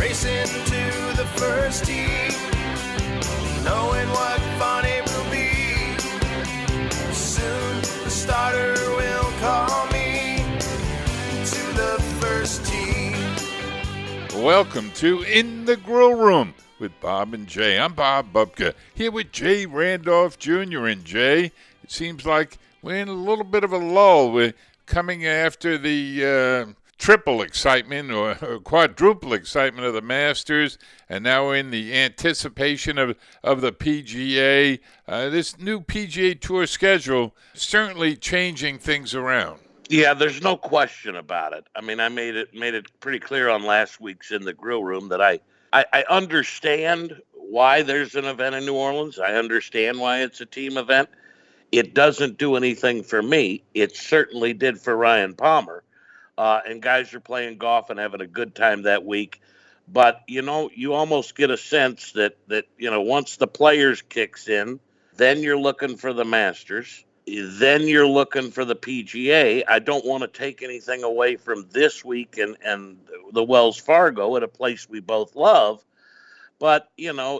racing to the first tee, knowing what fun it will be. Soon the starter will call me to the first tee. Welcome to In the Grill Room with Bob and Jay. I'm Bob Bubka, here with Jay Randolph Jr. And Jay, it seems like we're in a little bit of a lull. We're coming after the triple excitement or quadruple excitement of the Masters, and now we're in the anticipation of the PGA. This new PGA Tour schedule certainly changing things around. Yeah, there's no question about it. I mean, I made it pretty clear on last week's In the Grill Room that I understand why there's an event in New Orleans. I understand why it's a team event. It doesn't do anything for me. It certainly did for Ryan Palmer. And guys are playing golf and having a good time that week. But, you almost get a sense that once the Players kicks in, then you're looking for the Masters. Then you're looking for the PGA. I don't want to take anything away from this week and the Wells Fargo at a place we both love. But,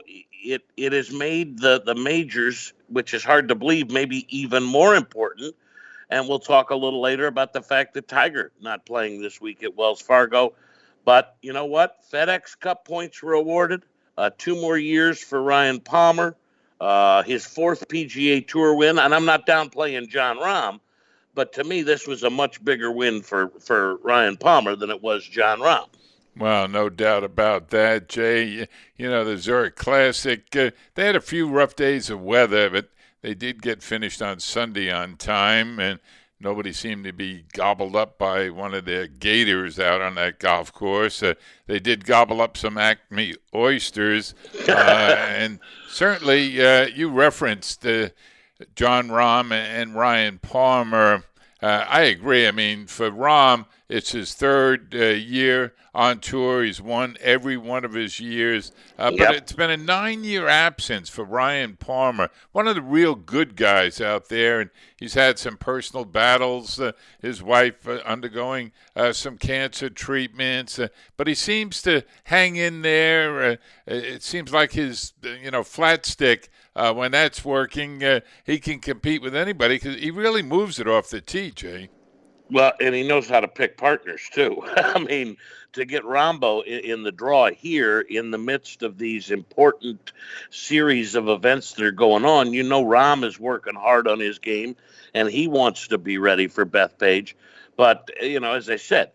it has made the majors, which is hard to believe, maybe even more important. And we'll talk a little later about the fact that Tiger not playing this week at Wells Fargo. But you know what? FedEx Cup points were awarded. 2 more years for Ryan Palmer. His 4th PGA Tour win. And I'm not downplaying Jon Rahm, but to me, this was a much bigger win for Ryan Palmer than it was Jon Rahm. Well, no doubt about that, Jay. The Zurich Classic, they had a few rough days of weather, but they did get finished on Sunday on time, and nobody seemed to be gobbled up by one of their gators out on that golf course. They did gobble up some Acme oysters, and certainly you referenced Jon Rahm and Ryan Palmer. I agree. I mean, for Rahm, it's his 3rd year on tour. He's won every one of his years. But it's been a 9-year absence for Ryan Palmer, one of the real good guys out there. And he's had some personal battles, his wife undergoing some cancer treatments. But he seems to hang in there. It seems like his, flat stick, when that's working, he can compete with anybody because he really moves it off the tee, Jay. Well, and he knows how to pick partners, too. I mean, to get Rambo in the draw here in the midst of these important series of events that are going on, Rahm is working hard on his game, and he wants to be ready for Bethpage. But, as I said,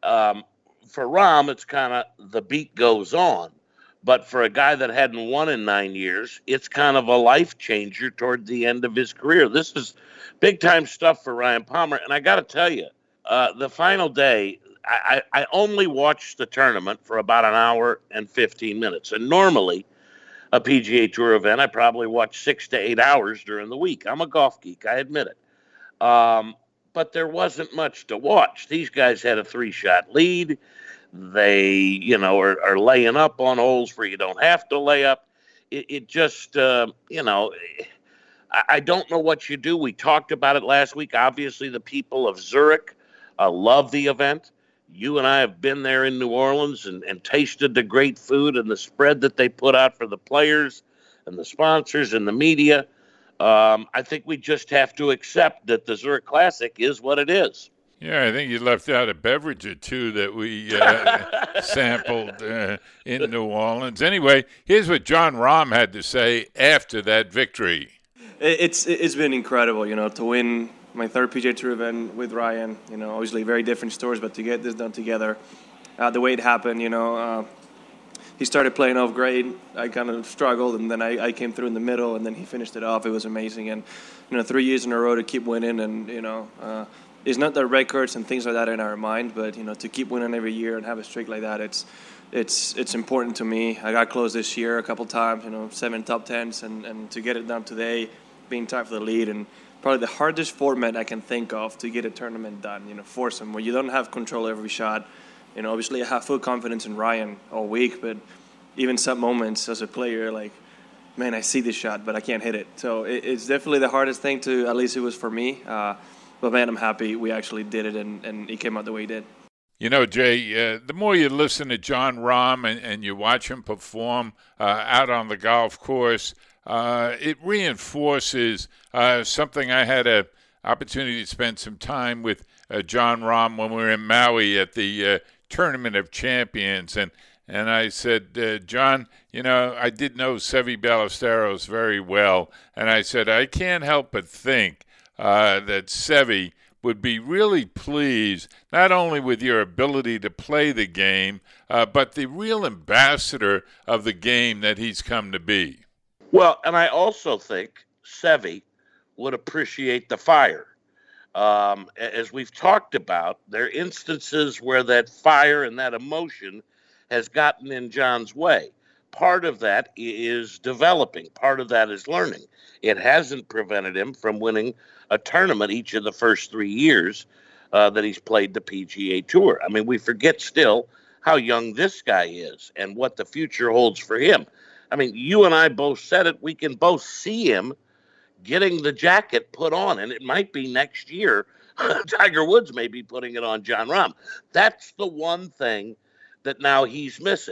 for Rahm, it's kind of the beat goes on. But for a guy that hadn't won in 9 years, it's kind of a life changer toward the end of his career. This is big-time stuff for Ryan Palmer. And I got to tell you, the final day, I only watched the tournament for about an hour and 15 minutes. And normally, a PGA Tour event, I probably watch 6 to 8 hours during the week. I'm a golf geek, I admit it. But there wasn't much to watch. These guys had a 3-shot lead. They, are laying up on holes where you don't have to lay up. It just, I don't know what you do. We talked about it last week. Obviously, the people of Zurich love the event. You and I have been there in New Orleans and tasted the great food and the spread that they put out for the players and the sponsors and the media. I think we just have to accept that the Zurich Classic is what it is. Yeah, I think you left out a beverage or two that we sampled in New Orleans. Anyway, here's what Jon Rahm had to say after that victory. It's been incredible, to win my 3rd PGA Tour event with Ryan. Obviously very different stories, but to get this done together, the way it happened, he started playing off great. I kind of struggled, and then I came through in the middle, and then he finished it off. It was amazing, and 3 years in a row to keep winning, and it's not the records and things like that in our mind, but to keep winning every year and have a streak like that, it's important to me. I got close this year a couple times, 7 top 10s, and to get it done today, being tied for the lead, and probably the hardest format I can think of to get a tournament done. Foursome, where you don't have control of every shot. Obviously I have full confidence in Ryan all week, but even some moments as a player, like, man, I see this shot, but I can't hit it. So it's definitely the hardest thing at least it was for me. But man, I'm happy we actually did it and it came out the way it did. You know, Jay, the more you listen to Jon Rahm and you watch him perform out on the golf course, it reinforces something. I had an opportunity to spend some time with Jon Rahm when we were in Maui at the Tournament of Champions. And I said, John, you know, I did know Seve Ballesteros very well. And I said, I can't help but think that Seve would be really pleased not only with your ability to play the game, but the real ambassador of the game that he's come to be. Well, and I also think Seve would appreciate the fire. As we've talked about, there are instances where that fire and that emotion has gotten in John's way. Part of that is developing. Part of that is learning. It hasn't prevented him from winning a tournament each of the first 3 years that he's played the PGA Tour. I mean, we forget still how young this guy is and what the future holds for him. I mean, you and I both said it. We can both see him getting the jacket put on, and it might be next year. Tiger Woods may be putting it on Jon Rahm. That's the one thing that now he's missing.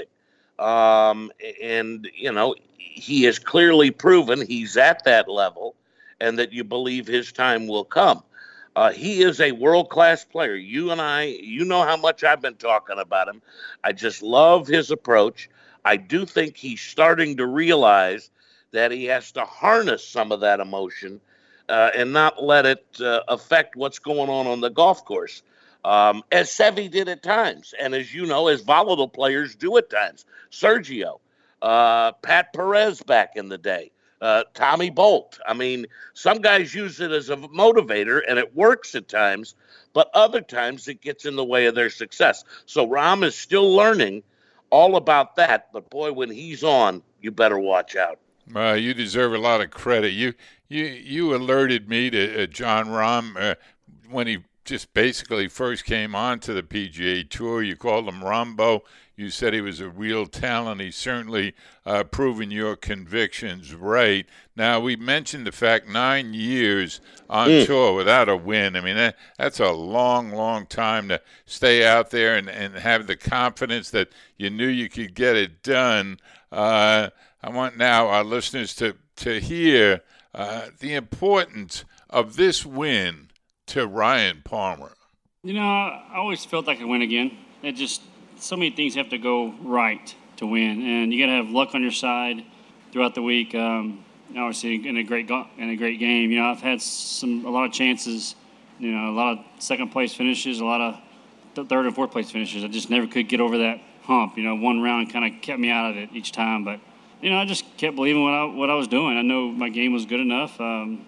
And, you know, he has clearly proven he's at that level and that you believe his time will come. He is a world-class player. You and I, you know how much I've been talking about him. I just love his approach. I do think he's starting to realize that he has to harness some of that emotion and not let it affect what's going on the golf course. As Seve did at times, and as you know, as volatile players do at times. Sergio, Pat Perez back in the day, Tommy Bolt. I mean, some guys use it as a motivator, and it works at times, but other times it gets in the way of their success. So Rahm is still learning all about that, but boy, when he's on, you better watch out. You deserve a lot of credit. You alerted me to Jon Rahm when he just basically first came on to the PGA Tour. You called him Rambo. You said he was a real talent. He's certainly proven your convictions right. Now, we mentioned the fact 9 years on tour without a win. I mean, that's a long, long time to stay out there and have the confidence that you knew you could get it done. I want now our listeners to hear the importance of this win to Ryan Palmer. You know, I always felt I could win again. It just, so many things have to go right to win, and you got to have luck on your side throughout the week. Obviously, in a great game. You know, I've had a lot of chances. You know, a lot of second place finishes, a lot of third and fourth place finishes. I just never could get over that hump. You know, one round kind of kept me out of it each time, but you know, I just kept believing what I was doing. I know my game was good enough.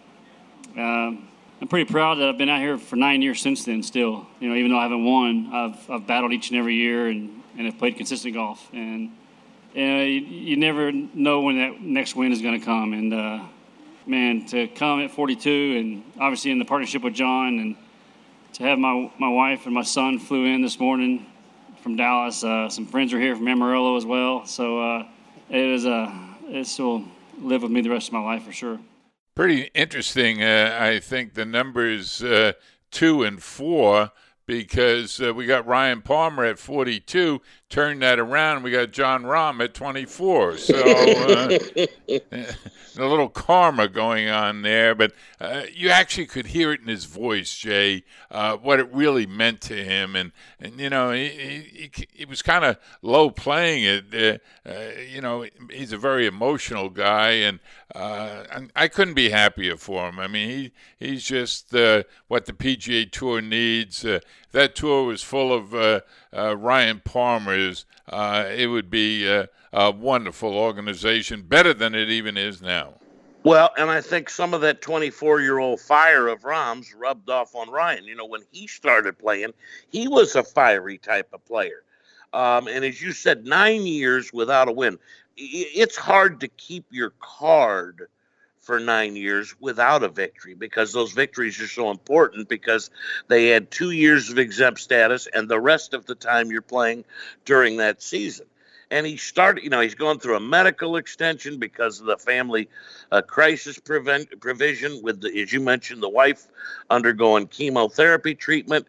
I'm pretty proud that I've been out here for 9 years since then still. You know, even though I haven't won, I've battled each and every year and have played consistent golf. And you never know when that next win is going to come. And, man, to come at 42 and obviously in the partnership with John and to have my wife and my son flew in this morning from Dallas. Some friends are here from Amarillo as well. So it will live with me the rest of my life for sure. Pretty interesting, I think, the numbers 2 and 4, because we got Ryan Palmer at 42, turned that around, we got Jon Rahm at 24. So a little karma going on there, but you actually could hear it in his voice, Jay, what it really meant to him. And you know, he was kind of low playing it. You know, he's a very emotional guy, and I couldn't be happier for him. I mean, he's just what the PGA Tour needs. That tour was full of Ryan Palmers. It would be a wonderful organization, better than it even is now. Well, and I think some of that 24-year-old fire of Rahm's rubbed off on Ryan. You know, when he started playing, he was a fiery type of player. And as you said, 9 years without a win. It's hard to keep your card for 9 years without a victory, because those victories are so important, because they add 2 years of exempt status and the rest of the time you're playing during that season. And he started, you know, he's going through a medical extension because of the family crisis provision with, as you mentioned, the wife undergoing chemotherapy treatment.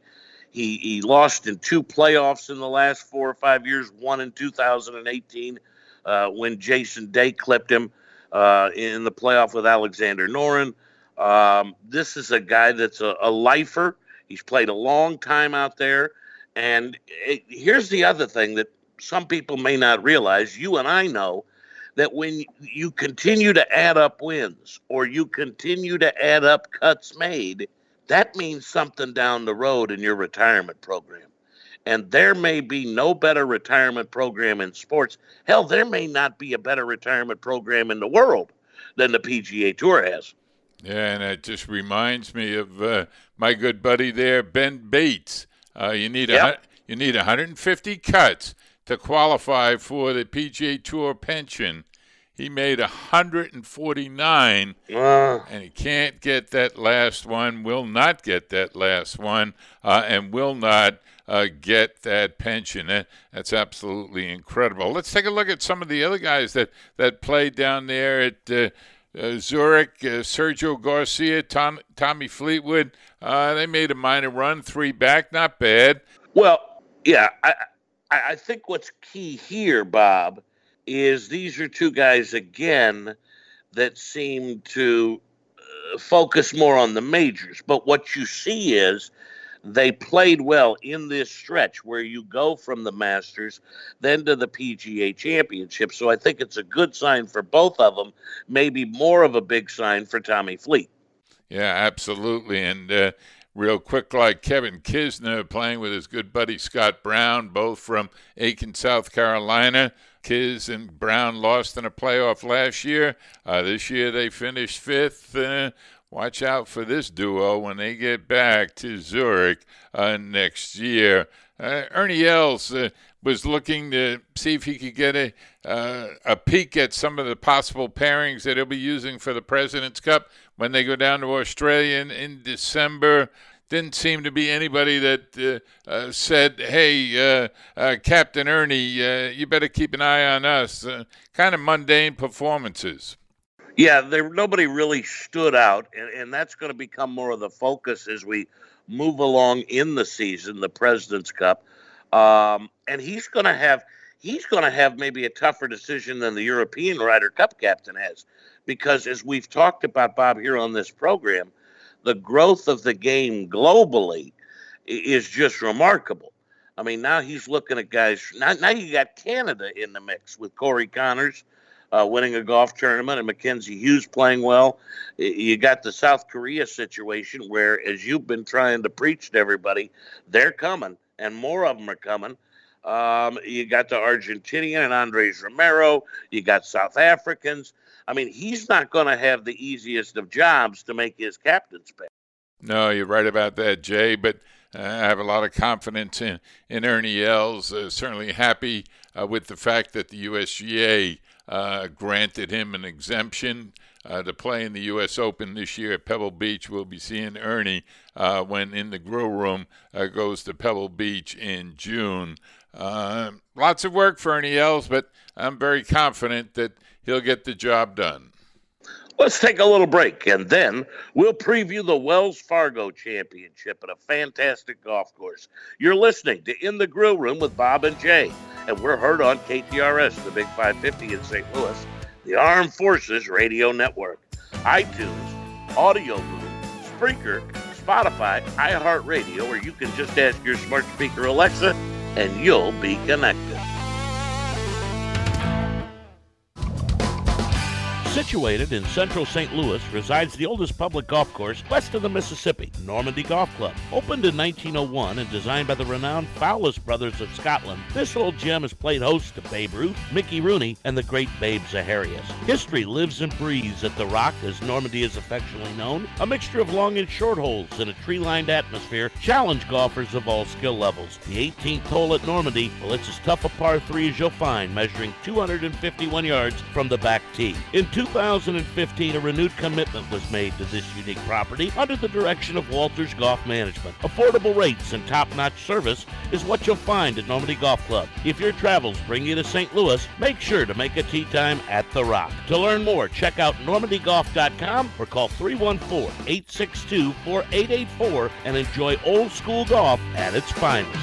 He lost in 2 playoffs in the last 4 or 5 years, one in 2018 when Jason Day clipped him in the playoff with Alexander Noren. This is a guy that's a lifer. He's played a long time out there. And here's the other thing that some people may not realize. You and I know that when you continue to add up wins or you continue to add up cuts made, that means something down the road in your retirement program. And there may be no better retirement program in sports. Hell, there may not be a better retirement program in the world than the PGA Tour has. Yeah, and it just reminds me of my good buddy there, Ben Bates. You need 150 cuts to qualify for the PGA Tour pension. He made 149, and he can't get that last one, will not get that last one, and will not get that pension. That's absolutely incredible. Let's take a look at some of the other guys that played down there at Zurich. Sergio Garcia, Tommy Fleetwood, they made a minor run, 3 back, not bad. Well, yeah, I think what's key here, Bob, is these are 2 guys, again, that seem to focus more on the majors. But what you see is they played well in this stretch where you go from the Masters, then to the PGA Championship. So I think it's a good sign for both of them, maybe more of a big sign for Tommy Fleet. Yeah, absolutely. And real quick, like Kevin Kisner playing with his good buddy Scott Brown, both from Aiken, South Carolina. Kiz and Brown lost in a playoff last year. This year they finished 5th. Watch out for this duo when they get back to Zurich next year. Ernie Els was looking to see if he could get a peek at some of the possible pairings that he'll be using for the President's Cup when they go down to Australia in December. Didn't seem to be anybody that said, hey, Captain Ernie, you better keep an eye on us. Kind of mundane performances. Yeah, nobody really stood out, and that's going to become more of the focus as we move along in the season, the President's Cup. And he's going to have maybe a tougher decision than the European Ryder Cup captain has, because as we've talked about, Bob, here on this program, the growth of the game globally is just remarkable. I mean, now he's looking at guys. Now you got Canada in the mix with Corey Connors winning a golf tournament and Mackenzie Hughes playing well. You got the South Korea situation where, as you've been trying to preach to everybody, they're coming, and more of them are coming. You got the Argentinian and Andres Romero. You got South Africans. I mean, he's not going to have the easiest of jobs to make his captain's pick. No, you're right about that, Jay, but I have a lot of confidence in Ernie Els. Certainly happy with the fact that the USGA granted him an exemption to play in the U.S. Open this year at Pebble Beach. We'll be seeing Ernie when In the Grill Room goes to Pebble Beach in June. Lots of work for Ernie Els, but I'm very confident that he'll get the job done. Let's take a little break, and then we'll preview the Wells Fargo Championship at a fantastic golf course. You're listening to In the Grill Room with Bob and Jay, and we're heard on KTRS, the Big 550 in St. Louis, the Armed Forces Radio Network, iTunes, Audio Boom, Spreaker, Spotify, iHeartRadio, or you can just ask your smart speaker Alexa, and you'll be connected. Situated in central St. Louis resides the oldest public golf course west of the Mississippi, Normandy Golf Club. Opened in 1901 and designed by the renowned Fowlis brothers of Scotland, this old gem has played host to Babe Ruth, Mickey Rooney, and the great Babe Zaharias. History lives and breathes at The Rock, as Normandy is affectionately known. A mixture of long and short holes in a tree-lined atmosphere challenge golfers of all skill levels. The 18th hole at Normandy, well, it's as tough a par 3 as you'll find, measuring 251 yards from the back tee. In 2000, 2015, a renewed commitment was made to this unique property under the direction of Walters Golf Management. Affordable rates and top-notch service is what you'll find at Normandy Golf Club. If your travels bring you to St. Louis, make sure to make a tee time at The Rock. To learn more, check out normandygolf.com or call 314-862-4884 and enjoy old school golf at its finest.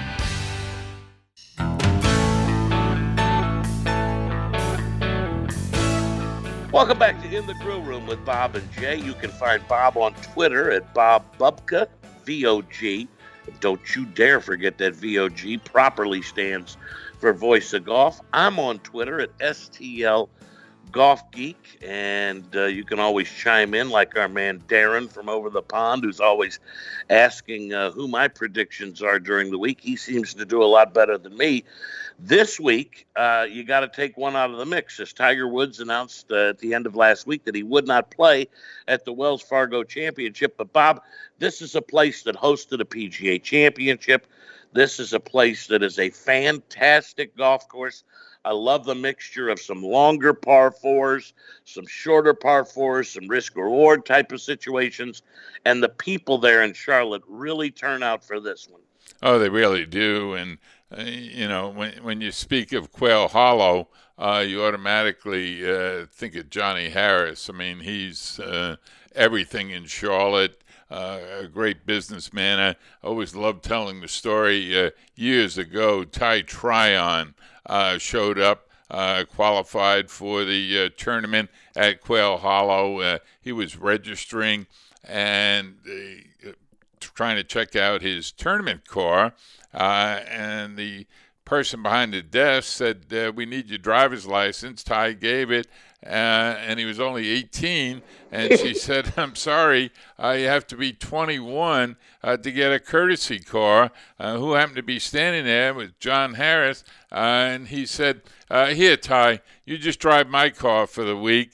Welcome back to In the Grill Room with Bob and Jay. You can find Bob on Twitter at Bob Bubka, VOG. Don't you dare forget that VOG properly stands for Voice of Golf. I'm on Twitter at STL Golf Geek, and you can always chime in like our man Darren from over the pond, who's always asking who my predictions are during the week. He seems to do a lot better than me. This week, you got to take one out of the mix, as Tiger Woods announced at the end of last week that he would not play at the Wells Fargo Championship. But, Bob, this is a place that hosted a PGA Championship. This is a place that is a fantastic golf course. I love the mixture of some longer par fours, some shorter par fours, some risk-reward type of situations. And the people there in Charlotte really turn out for this one. Oh, they really do. And when you speak of Quail Hollow, you automatically think of Johnny Harris. I mean, he's everything in Charlotte, a great businessman. I always loved telling the story. Years ago, Ty Tryon showed up, qualified for the tournament at Quail Hollow. He was registering and trying to check out his tournament car, and the person behind the desk said, we need your driver's license. Ty gave it, and he was only 18, and she said, I'm sorry, you have to be 21 to get a courtesy car. Who happened to be standing there was John Harris, and he said, here, Ty, you just drive my car for the week.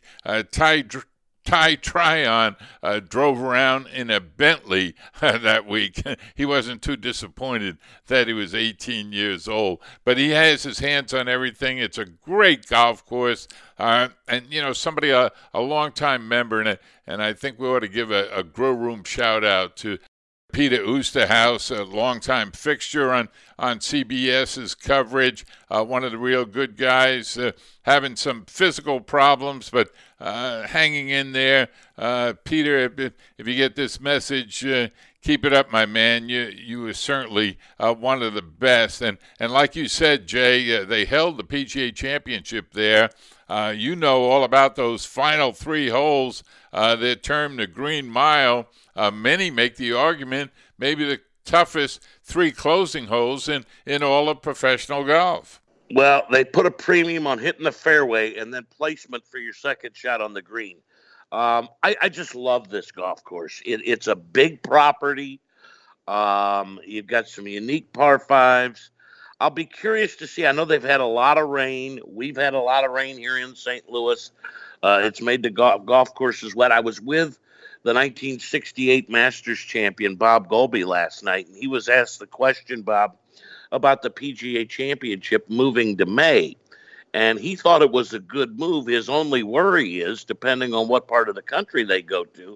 Ty Tryon drove around in a Bentley that week. He wasn't too disappointed that he was 18 years old. But he has his hands on everything. It's a great golf course. And, somebody, a longtime member, and I think we ought to give a Grill Room shout-out to Peter Oosterhouse, a longtime fixture on CBS's coverage, one of the real good guys, having some physical problems, but hanging in there. Peter, if you get this message, keep it up, my man. You are certainly one of the best. And like you said, Jay, they held the PGA Championship there. You know all about those final 3 holes. They're termed the Green Mile. Many make the argument maybe the toughest 3 closing holes in all of professional golf. Well, they put a premium on hitting the fairway and then placement for your second shot on the green. I just love this golf course. It's a big property. You've got some unique par 5s. I'll be curious to see. I know they've had a lot of rain. We've had a lot of rain here in St. Louis. It's made the golf courses wet. I was with the 1968 Masters champion, Bob Golby, last night, and he was asked the question, Bob, about the PGA Championship moving to May. And he thought it was a good move. His only worry is, depending on what part of the country they go to,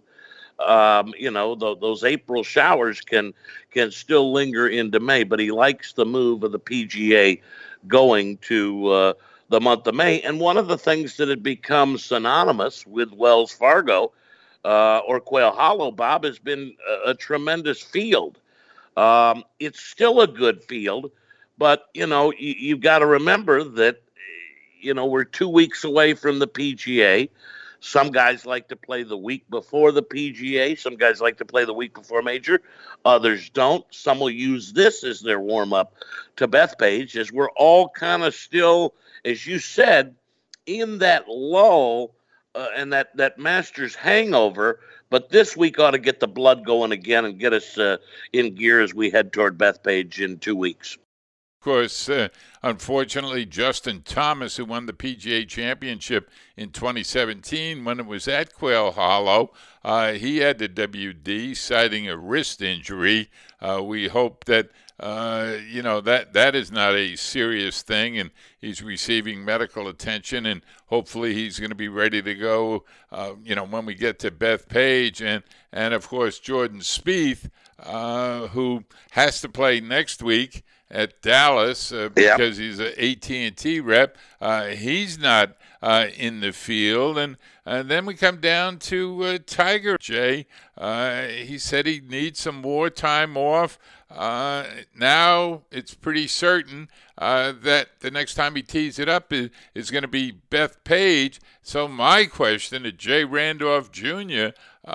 those April showers can still linger into May. But he likes the move of the PGA going to the month of May. And one of the things that had become synonymous with Wells Fargo or Quail Hollow, Bob, has been a tremendous field. It's still a good field, but, you've got to remember that, we're 2 weeks away from the PGA. Some guys like to play the week before the PGA. Some guys like to play the week before major. Others don't. Some will use this as their warm-up to Bethpage, as we're all kind of still, as you said, in that lull and that Masters hangover. But this week ought to get the blood going again and get us in gear as we head toward Bethpage in 2 weeks. Of course, unfortunately, Justin Thomas, who won the PGA Championship in 2017 when it was at Quail Hollow, he had the WD, citing a wrist injury. We hope that that is not a serious thing, and he's receiving medical attention, and hopefully he's going to be ready to go, when we get to Bethpage and of course Jordan Spieth, who has to play next week at Dallas because he's an AT&T rep. He's not in the field. And then we come down to Tiger, Jay. He said he needs some more time off. Now it's pretty certain that the next time he tees it up is going to be Bethpage. So my question to Jay Randolph Jr.,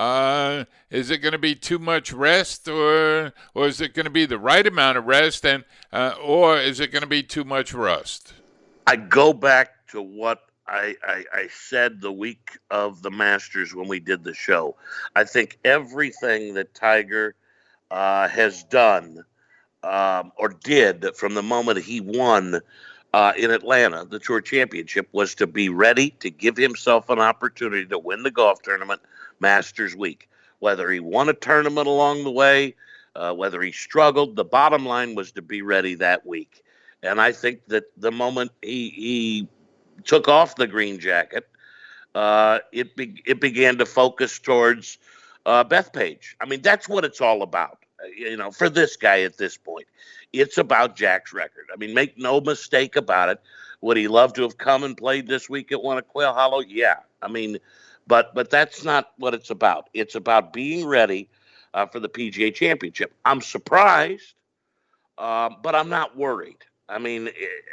is it going to be too much rest, or is it going to be the right amount of rest, and or is it going to be too much rust? I go back to what I said the week of the Masters when we did the show. I think everything that Tiger has done or did from the moment he won in Atlanta, the Tour Championship, was to be ready to give himself an opportunity to win the golf tournament Masters week. Whether he won a tournament along the way, whether he struggled, the bottom line was to be ready that week. And I think that the moment he took off the green jacket, it began to focus towards Bethpage. I mean, that's what it's all about. For this guy at this point, it's about Jack's record. I mean, make no mistake about it. Would he love to have come and played this week at one at Quail Hollow? Yeah. I mean, but that's not what it's about. It's about being ready for the PGA Championship. I'm surprised, but I'm not worried. I mean,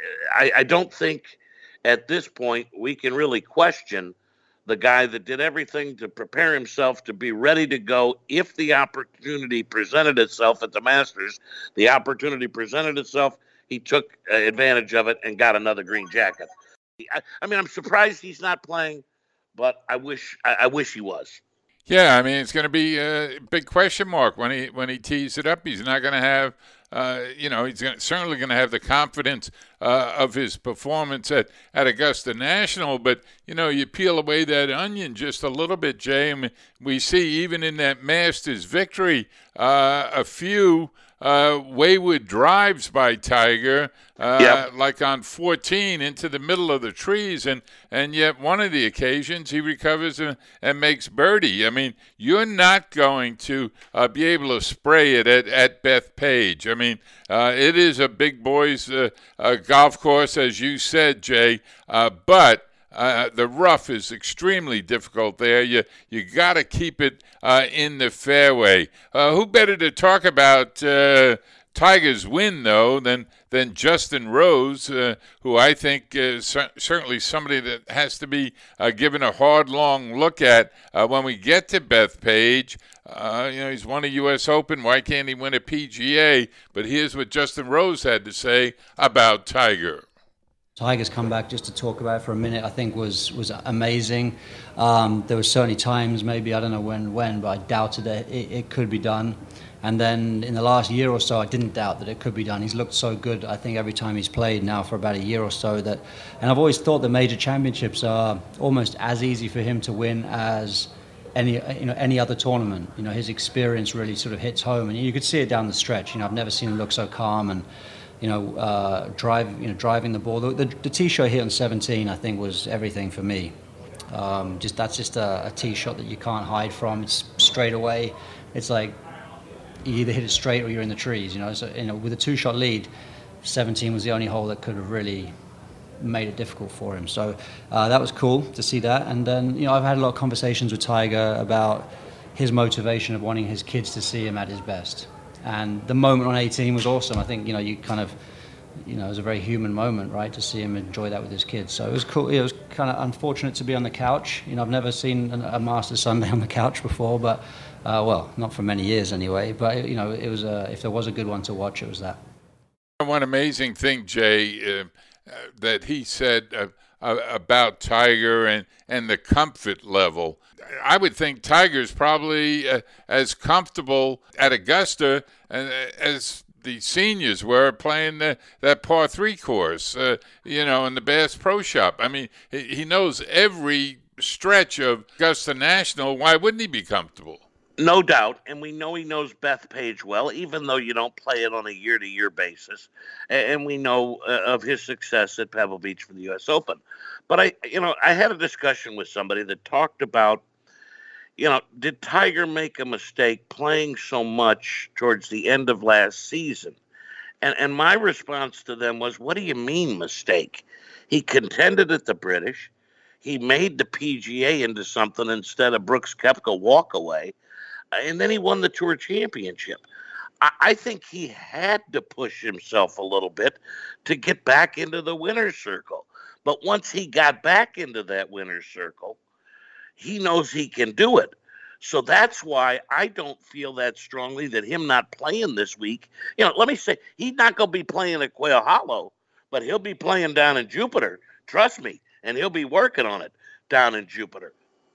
I don't think at this point we can really question the guy that did everything to prepare himself to be ready to go if the opportunity presented itself at the Masters. The opportunity presented itself. He took advantage of it and got another green jacket. I mean, I'm surprised he's not playing, but I wish he was. Yeah, I mean, it's going to be a big question mark when he tees it up. He's not going to have, he's certainly going to have the confidence of his performance at Augusta National. But, you peel away that onion just a little bit, Jay. I mean, we see even in that Masters victory a few wayward drives by Tiger, like on 14 into the middle of the trees, and yet one of the occasions he recovers and makes birdie. I mean, you're not going to be able to spray it at Bethpage. I mean, it is a big boys golf course, as you said, Jay, but the rough is extremely difficult there. You got to keep it in the fairway. Who better to talk about Tiger's win, though, than Justin Rose, who I think is certainly somebody that has to be given a hard, long look at when we get to Bethpage. He's won a U.S. Open. Why can't he win a PGA? But here's what Justin Rose had to say about Tiger. Tiger's comeback, just to talk about it for a minute, I think was amazing. There were certainly times, maybe, I don't know when, but I doubted that it could be done. And then in the last year or so, I didn't doubt that it could be done. He's looked so good, I think, every time he's played now for about a year or so. And I've always thought the major championships are almost as easy for him to win as any other tournament. His experience really sort of hits home, and you could see it down the stretch. I've never seen him look so calm and driving the ball. The tee shot hit on 17, I think, was everything for me. That's just a tee shot that you can't hide from. It's straight away. It's like you either hit it straight or you're in the trees. So with a two-shot lead, 17 was the only hole that could have really made it difficult for him. So that was cool to see that. And then I've had a lot of conversations with Tiger about his motivation of wanting his kids to see him at his best. And the moment on 18 was awesome. I think, you kind of, it was a very human moment, right, to see him enjoy that with his kids. So it was cool. It was kind of unfortunate to be on the couch. I've never seen a Masters Sunday on the couch before, but, not for many years anyway. But, it was if there was a good one to watch, it was that. One amazing thing, Jay, that he said about Tiger and the comfort level. I would think Tiger's probably as comfortable at Augusta as the seniors were playing that par 3 course, in the Bass Pro Shop. I mean, he knows every stretch of Augusta National. Why wouldn't he be comfortable? No doubt, and we know he knows Bethpage well, even though you don't play it on a year-to-year basis. And we know of his success at Pebble Beach for the U.S. Open. But I had a discussion with somebody that talked about, did Tiger make a mistake playing so much towards the end of last season? And my response to them was, what do you mean mistake? He contended at the British. He made the PGA into something instead of Brooks Koepka walkaway. And then he won the Tour Championship. I think he had to push himself a little bit to get back into the winner's circle. But once he got back into that winner's circle, he knows he can do it. So that's why I don't feel that strongly that him not playing this week. Let me say, he's not going to be playing at Quail Hollow, but he'll be playing down in Jupiter. Trust me. And he'll be working on it down in Jupiter.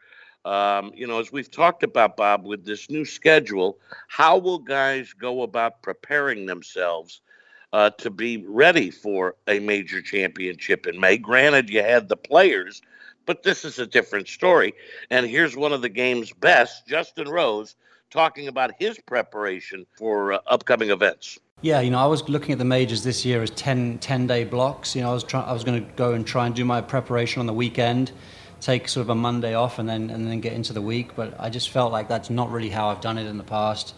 As we've talked about, Bob, with this new schedule, how will guys go about preparing themselves to be ready for a major championship in May? Granted, you had the players, but this is a different story. And here's one of the game's best, Justin Rose, talking about his preparation for upcoming events. Yeah, I was looking at the majors this year as 10-day blocks. I was going to go and try and do my preparation on the weekend, take sort of a Monday off, and then get into the week. But I just felt like that's not really how I've done it in the past,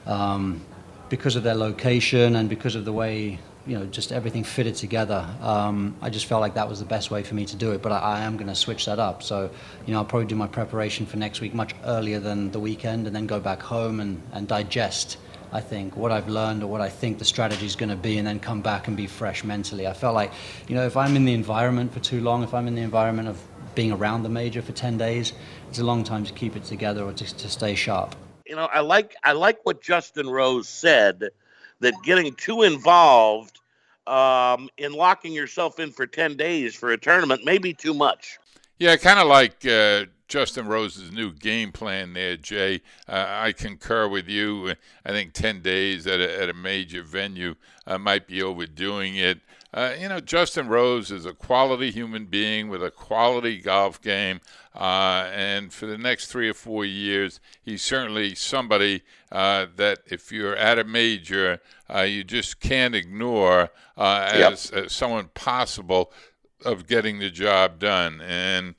because of their location and because of the way just everything fitted together. I just felt like that was the best way for me to do it. But I am going to switch that up. So I'll probably do my preparation for next week much earlier than the weekend, and then go back home and digest, I think, what I've learned or what I think the strategy is going to be, and then come back and be fresh mentally. I felt like, if I'm in the environment for too long, if I'm in the environment of being around the major for 10 days, it's a long time to keep it together or to stay sharp. I like what Justin Rose said, that getting too involved in locking yourself in for 10 days for a tournament may be too much. Yeah, kind of like Justin Rose's new game plan there, Jay. I concur with you. I think 10 days at a major venue might be overdoing it. Justin Rose is a quality human being with a quality golf game. And for the next 3 or 4 years, he's certainly somebody that if you're at a major, you just can't ignore as someone possible of getting the job done. And,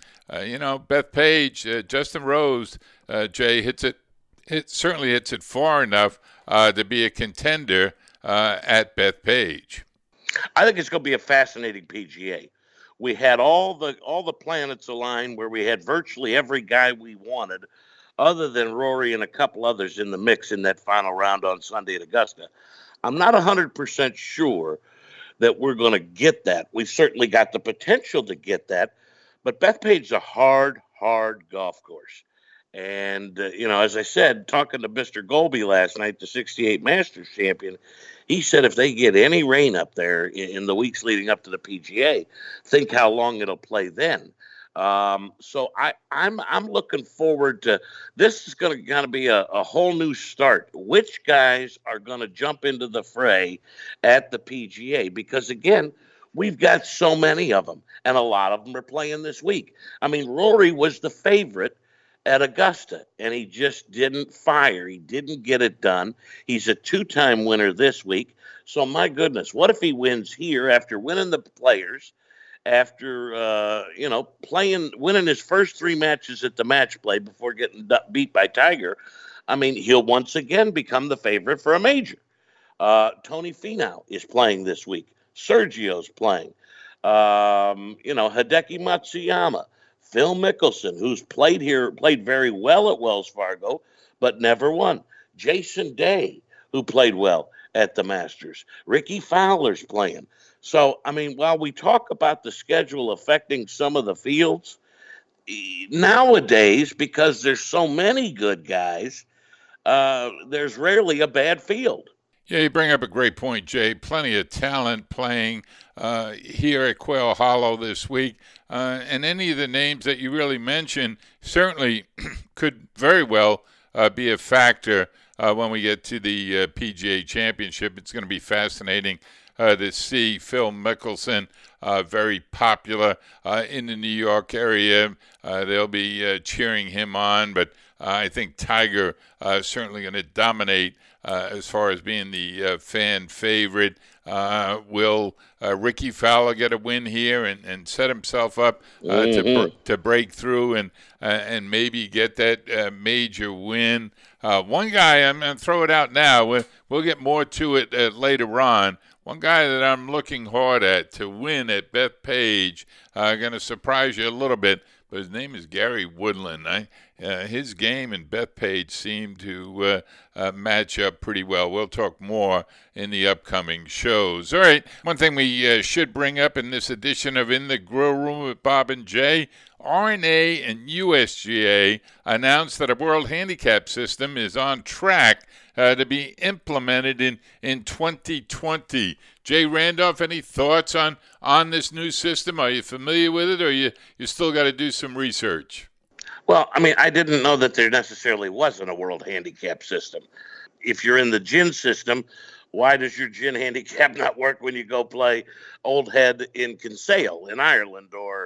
Bethpage, Justin Rose, Jay, certainly hits it far enough to be a contender at Bethpage. I think it's going to be a fascinating PGA. We had all the planets aligned where we had virtually every guy we wanted, other than Rory and a couple others in the mix in that final round on Sunday at Augusta. I'm not 100% sure that we're going to get that. We've certainly got the potential to get that, but Bethpage is a hard golf course. And, as I said, talking to Mr. Golby last night, the 68 Masters champion, he said if they get any rain up there in the weeks leading up to the PGA, think how long it'll play then. So I'm looking forward to this. Is going to be a whole new start. Which guys are going to jump into the fray at the PGA? Because again, we've got so many of them, and a lot of them are playing this week. I mean, Rory was the favorite at Augusta, and he just didn't fire. He didn't get it done. He's a 2-time winner this week. So my goodness, what if he wins here after winning the Players? After, winning his first 3 matches at the match play before getting beat by Tiger, I mean, he'll once again become the favorite for a major. Tony Finau is playing this week. Sergio's playing. Hideki Matsuyama. Phil Mickelson, who's played very well at Wells Fargo, but never won. Jason Day, who played well at the Masters. Ricky Fowler's playing. So, I mean, while we talk about the schedule affecting some of the fields, nowadays, because there's so many good guys, there's rarely a bad field. Yeah, you bring up a great point, Jay. Plenty of talent playing here at Quail Hollow this week. And any of the names that you really mentioned certainly could very well be a factor when we get to the PGA Championship. It's going to be fascinating to see Phil Mickelson, very popular in the New York area. They'll be cheering him on, but I think Tiger certainly going to dominate as far as being the fan favorite. Will Ricky Fowler get a win here and set himself up to break through and maybe get that major win? One guy, I'm going to throw it out now. We'll get more to it later on. One guy that I'm looking hard at to win at Bethpage, going to surprise you a little bit, but his name is Gary Woodland. His game and Bethpage seem to match up pretty well. We'll talk more in the upcoming shows. All right, one thing we should bring up in this edition of In the Grill Room with Bob and Jay, R&A and USGA announced that a World Handicap System is on track to be implemented in 2020. Jay Randolph, any thoughts on this new system? Are you familiar with it, or you still got to do some research? Well, I mean, I didn't know that there necessarily wasn't a World Handicap System. If you're in the gin system, why does your gin handicap not work when you go play Old Head in Kinsale in Ireland or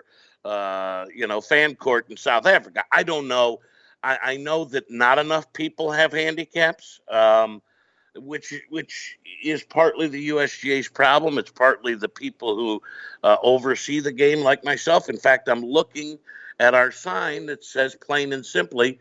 Fancourt in South Africa? I don't know. I know that not enough people have handicaps, which is partly the USGA's problem. It's partly the people who oversee the game, like myself. In fact, I'm looking at our sign that says plain and simply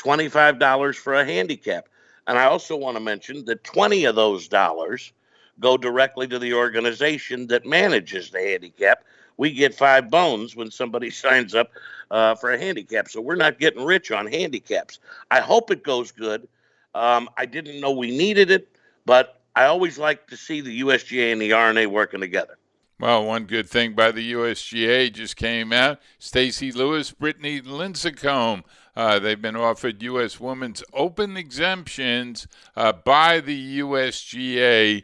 $25 for a handicap. And I also want to mention that 20 of those dollars go directly to the organization that manages the handicap. We get 5 bones when somebody signs up for a handicap. So we're not getting rich on handicaps. I hope it goes good. I didn't know we needed it, but I always like to see the USGA and the R&A working together. Well, one good thing by the USGA just came out. Stacey Lewis, Brittany Lincecum, they've been offered U.S. Women's Open exemptions by the USGA.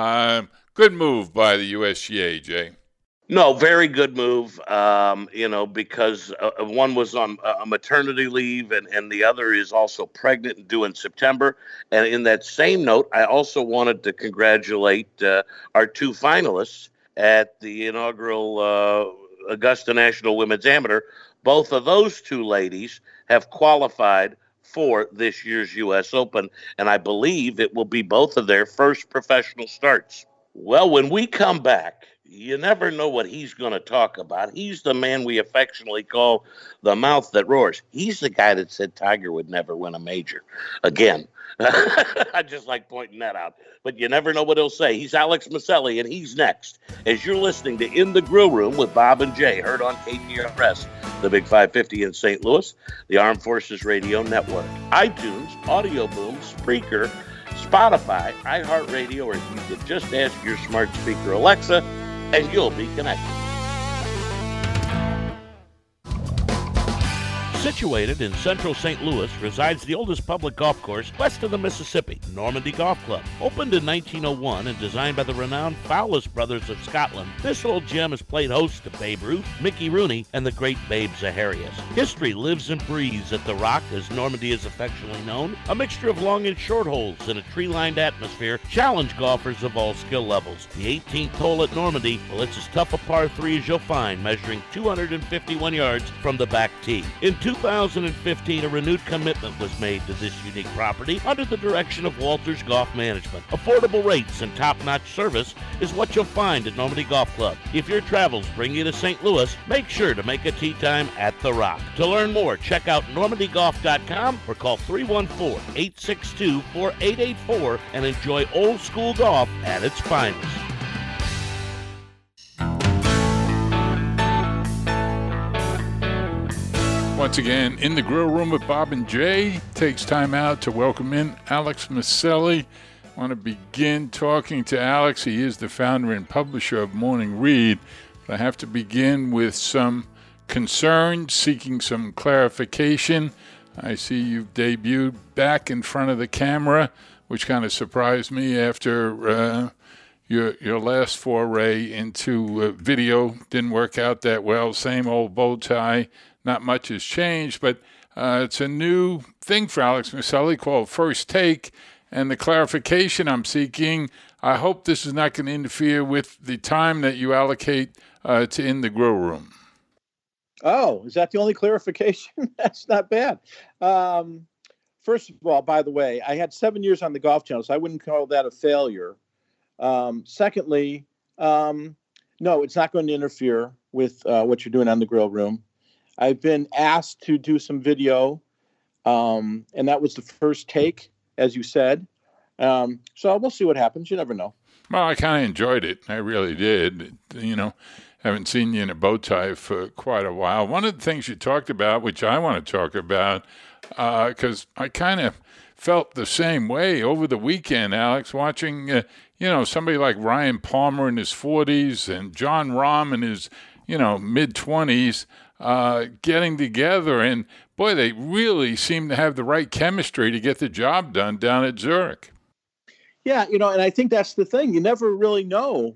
Good move by the USGA, Jay. No, very good move, because one was on a maternity leave and the other is also pregnant and due in September. And in that same note, I also wanted to congratulate our 2 finalists at the inaugural Augusta National Women's Amateur. Both of those 2 ladies have qualified for this year's U.S. Open, and I believe it will be both of their first professional starts. Well, when we come back, you never know what he's going to talk about. He's the man we affectionately call the mouth that roars. He's the guy that said Tiger would never win a major again. I just like pointing that out. But you never know what he'll say. He's Alex Maselli, and he's next. As you're listening to In the Grill Room with Bob and Jay, heard on KTRS, the Big 550 in St. Louis, the Armed Forces Radio Network, iTunes, Audio Boom, Spreaker, Spotify, iHeartRadio, or you can just ask your smart speaker Alexa, and you'll be connected. Situated in central St. Louis resides the oldest public golf course west of the Mississippi, Normandy Golf Club. Opened in 1901 and designed by the renowned Fowler brothers of Scotland, this old gem has played host to Babe Ruth, Mickey Rooney, and the great Babe Zaharias. History lives and breathes at The Rock, as Normandy is affectionately known. A mixture of long and short holes in a tree-lined atmosphere challenge golfers of all skill levels. The 18th hole at Normandy, well, it's as tough a par 3 as you'll find, measuring 251 yards from the back tee. In 2015, a renewed commitment was made to this unique property under the direction of Walters Golf Management. Affordable rates and top-notch service is what you'll find at Normandy Golf Club. If your travels bring you to St. Louis, make sure to make a tee time at The Rock. To learn more, check out normandygolf.com or call 314-862-4884 and enjoy old school golf at its finest. Once again, In the Grill Room with Bob and Jay takes time out to welcome in Alex Maselli. I want to begin talking to Alex. He is the founder and publisher of Morning Read. But I have to begin with some concerns, seeking some clarification. I see you've debuted back in front of the camera, which kind of surprised me after your last foray into video. Didn't work out that well. Same old bow tie. Not much has changed, but it's a new thing for Alex Maselli called First Take. And the clarification I'm seeking, I hope this is not going to interfere with the time that you allocate to In the Grill Room. Oh, is that the only clarification? That's not bad. First of all, by the way, I had 7 years on the Golf Channel, so I wouldn't call that a failure. Secondly, no, it's not going to interfere with what you're doing on the Grill Room. I've been asked to do some video, and that was the first take, as you said. So we'll see what happens. You never know. Well, I kind of enjoyed it. I really did. You know, haven't seen you in a bow tie for quite a while. One of the things you talked about, which I want to talk about, because I kind of felt the same way over the weekend, Alex, watching, somebody like Ryan Palmer in his 40s and Jon Rahm in his, mid-20s getting together. And, boy, they really seem to have the right chemistry to get the job done down at Zurich. Yeah, and I think that's the thing. You never really know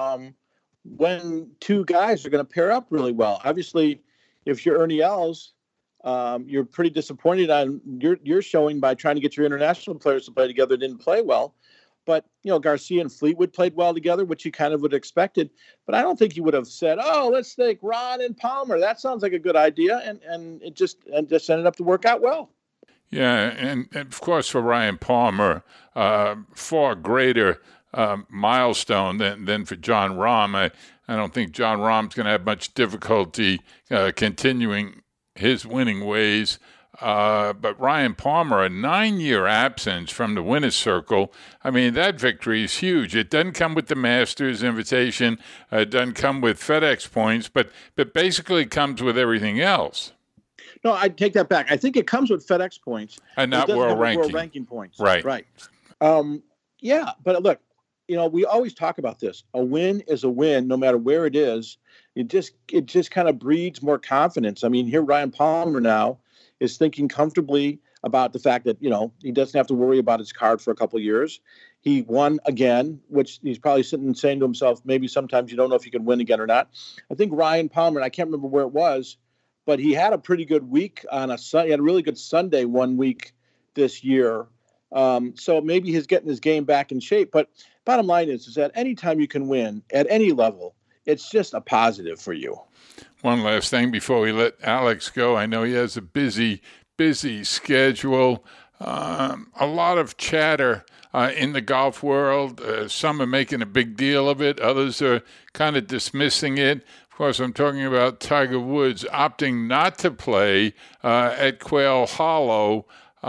when two guys are going to pair up really well. Obviously, if you're Ernie Els, you're pretty disappointed on your showing by trying to get your international players to play together. Didn't play well. But, Garcia and Fleetwood played well together, which you kind of would have expected. But I don't think you would have said, let's take Ron and Palmer. That sounds like a good idea. And it just ended up to work out well. Yeah, and of course for Ryan Palmer, far greater milestone than for Jon Rahm. I don't think Jon Rahm's going to have much difficulty continuing his winning ways. But Ryan Palmer, a 9-year absence from the winner's circle, I mean, that victory is huge. It doesn't come with the Masters invitation. It doesn't come with FedEx points, but basically comes with everything else. No, I take that back. I think it comes with FedEx points. And not world ranking points. Right. Right. Yeah, but look, we always talk about this. A win is a win, no matter where it is. It just kind of breeds more confidence. I mean, here Ryan Palmer now is thinking comfortably about the fact that, he doesn't have to worry about his card for a couple of years. He won again, which he's probably sitting and saying to himself, maybe sometimes you don't know if you can win again or not. I think Ryan Palmer, and I can't remember where it was, but he had a pretty good week on he had a really good Sunday one week this year. So maybe he's getting his game back in shape. But bottom line is that anytime you can win at any level, it's just a positive for you. One last thing before we let Alex go. I know he has a busy schedule. A lot of chatter in the golf world. Some are making a big deal of it. Others are kind of dismissing it. Of course, I'm talking about Tiger Woods opting not to play at Quail Hollow.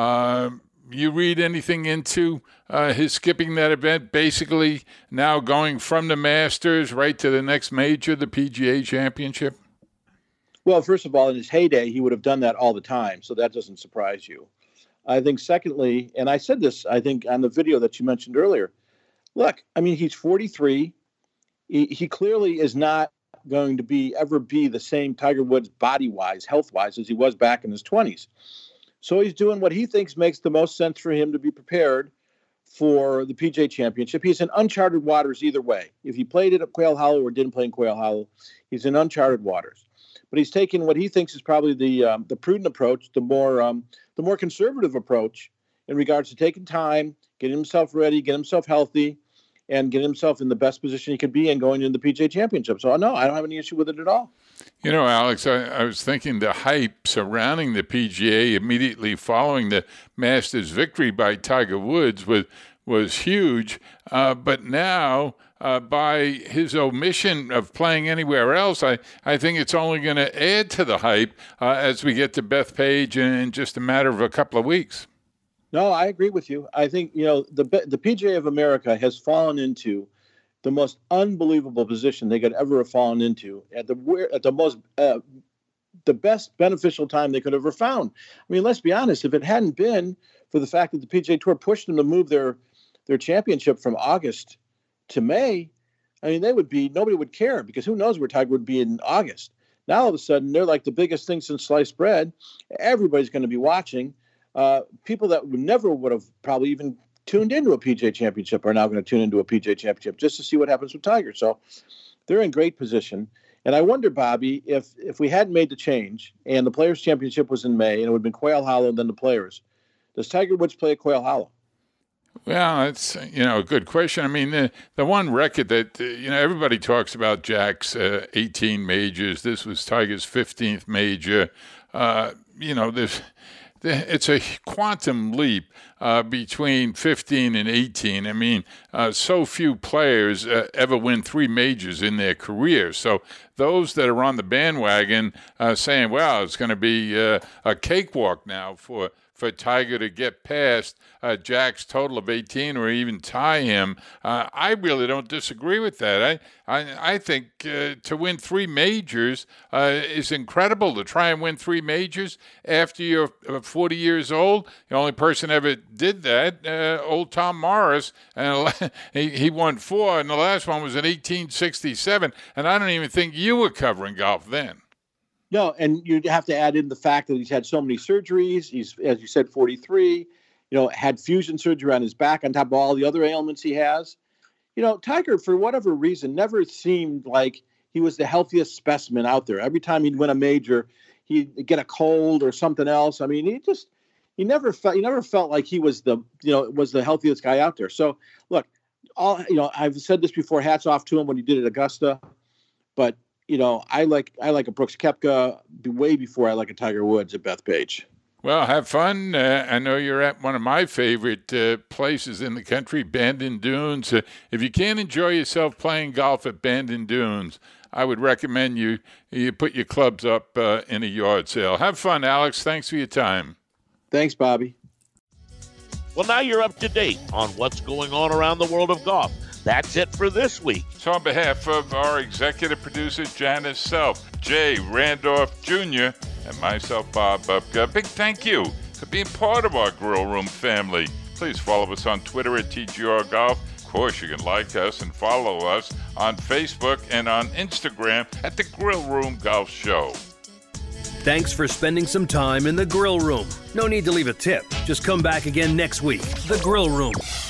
You read anything into his skipping that event, basically now going from the Masters right to the next major, the PGA Championship? Well, first of all, in his heyday, he would have done that all the time, so that doesn't surprise you. I think secondly, and I said this, I think, on the video that you mentioned earlier, look, I mean, he's 43. He clearly is not going to ever be the same Tiger Woods body-wise, health-wise, as he was back in his 20s. So he's doing what he thinks makes the most sense for him to be prepared for the PGA Championship. He's in uncharted waters either way. If he played it at Quail Hollow or didn't play in Quail Hollow, he's in uncharted waters. But he's taken what he thinks is probably the prudent approach, the more conservative approach in regards to taking time, getting himself ready, getting himself healthy, and getting himself in the best position he could be in going into the PGA Championship. So, no, I don't have any issue with it at all. Alex, I was thinking the hype surrounding the PGA immediately following the Masters victory by Tiger Woods was huge. But now, by his omission of playing anywhere else, I think it's only going to add to the hype as we get to Bethpage in just a matter of a couple of weeks. No, I agree with you. I think, the PGA of America has fallen into the most unbelievable position they could ever have fallen into at the best beneficial time they could have ever found. I mean, let's be honest. If it hadn't been for the fact that the PGA Tour pushed them to move their championship from August to May, I mean, nobody would care, because who knows where Tiger would be in August. Now, all of a sudden, they're like the biggest thing since sliced bread. Everybody's going to be watching. People that never would have probably even tuned into a PGA Championship are now going to tune into a PGA Championship just to see what happens with Tiger. So they're in great position. And I wonder, Bobby, if we hadn't made the change and the Players Championship was in May and it would have been Quail Hollow and then the Players, does Tiger Woods play at Quail Hollow? Well, it's, a good question. I mean, the one record that, everybody talks about Jack's 18 majors. This was Tiger's 15th major. It's a quantum leap between 15 and 18. I mean, so few players ever win 3 majors in their career. So those that are on the bandwagon saying, well, it's going to be a cakewalk now for Tiger to get past Jack's total of 18 or even tie him. I really don't disagree with that. I think to win 3 majors is incredible. To try and win 3 majors after you're 40 years old, the only person ever did that, old Tom Morris, and he won 4, and the last one was in 1867, and I don't even think you were covering golf then. No, and you have to add in the fact that he's had so many surgeries. He's, as you said, 43, had fusion surgery on his back on top of all the other ailments he has. Tiger, for whatever reason, never seemed like he was the healthiest specimen out there. Every time he'd win a major, he'd get a cold or something else. I mean, he never felt like he was was the healthiest guy out there. So look, I've said this before, hats off to him when he did it at Augusta, but I like a Brooks Koepka way before I like a Tiger Woods at Bethpage. Well, have fun. I know you're at one of my favorite places in the country, Bandon Dunes. If you can't enjoy yourself playing golf at Bandon Dunes, I would recommend you put your clubs up in a yard sale. Have fun, Alex. Thanks for your time. Thanks, Bobby. Well, now you're up to date on what's going on around the world of golf. That's it for this week. So on behalf of our executive producer, Janice Self, Jay Randolph Jr., and myself, Bob Bubka, a big thank you for being part of our Grill Room family. Please follow us on Twitter at TGR Golf. Of course, you can like us and follow us on Facebook and on Instagram at the Grill Room Golf Show. Thanks for spending some time in the Grill Room. No need to leave a tip. Just come back again next week. The Grill Room.